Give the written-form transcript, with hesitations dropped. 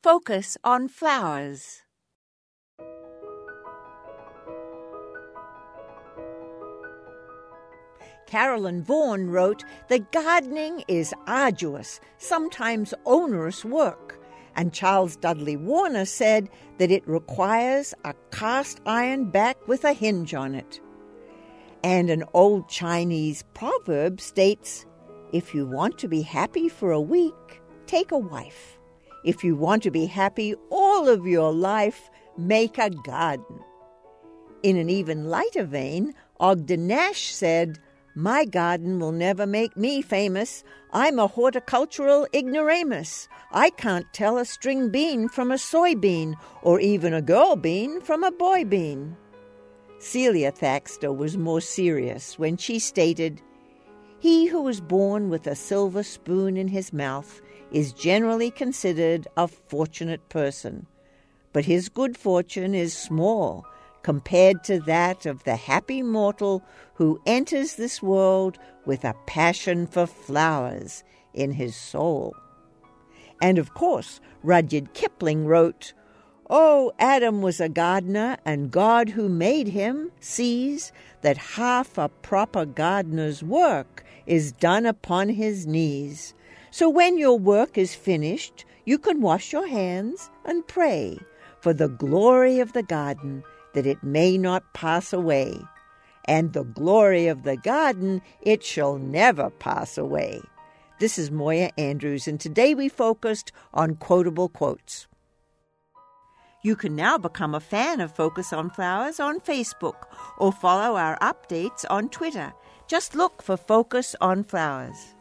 Focus on Flowers. Carolyn Vaughan wrote that gardening is arduous, sometimes onerous work, and Charles Dudley Warner said that it requires a cast-iron back with a hinge on it. And an old Chinese proverb states, "If you want to be happy for a week, take a wife. If you want to be happy all of your life, make a garden." In an even lighter vein, Ogden Nash said, "My garden will never make me famous. I'm a horticultural ignoramus. I can't tell a string bean from a soybean, or even a girl bean from a boy bean." Celia Thaxter was more serious when she stated, "He who is born with a silver spoon in his mouth is generally considered a fortunate person, but his good fortune is small compared to that of the happy mortal who enters this world with a passion for flowers in his soul." And of course, Rudyard Kipling wrote, "Oh, Adam was a gardener, and God who made him sees that half a proper gardener's work is done upon his knees. So when your work is finished, you can wash your hands and pray for the glory of the garden, that it may not pass away. And the glory of the garden, it shall never pass away." This is Moya Andrews, and today we focused on quotable quotes. You can now become a fan of Focus on Flowers on Facebook or follow our updates on Twitter. Just look for Focus on Flowers.